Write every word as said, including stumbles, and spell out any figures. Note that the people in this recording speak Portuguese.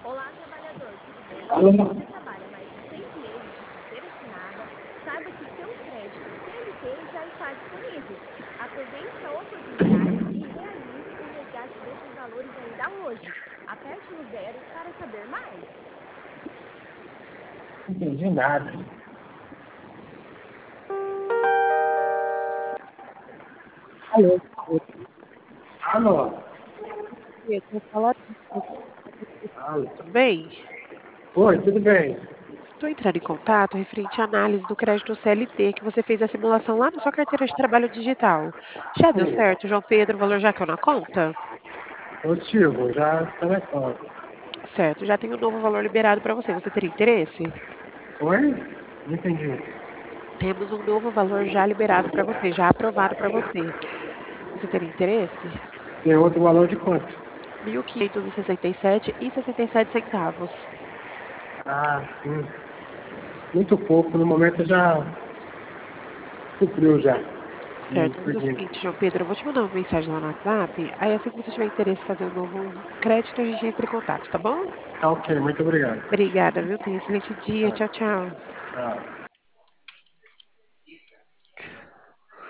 Olá, trabalhador, tudo bem? Alô? Você trabalha mais de seis meses de carteira assinada? Saiba que seu crédito C L T já está disponível. Aproveite a oportunidade e realize o resgate desses valores ainda hoje. Aperte no zero para saber mais. Não entendi nada. Alô? Alô? Dia, eu falar Alô? tudo bem? Oi, tudo bem? Estou entrando em contato referente à análise do crédito C L T que você fez a simulação lá na sua carteira de trabalho digital. Já deu Sim. certo, João Pedro? O valor já caiu na conta? Positivo, já está na conta. Certo, já tem um novo valor liberado para você. Você teria interesse? Oi? Não entendi. Temos um novo valor já liberado para você, já aprovado para você. Você teria interesse? Tem outro valor de quanto? Mil quinhentos e sessenta e sete e sessenta e sete centavos. Ah, sim. Muito pouco. No momento já supriu já. Não Certo, mas é o segui. seguinte, João Pedro, eu vou te mandar uma mensagem lá no WhatsApp, aí assim que você tiver interesse em fazer um novo crédito, a gente entra em contato, tá bom? Tá ok, muito obrigado. Obrigada, viu? Tenha um excelente dia. Tá, Tchau, tchau. tchau.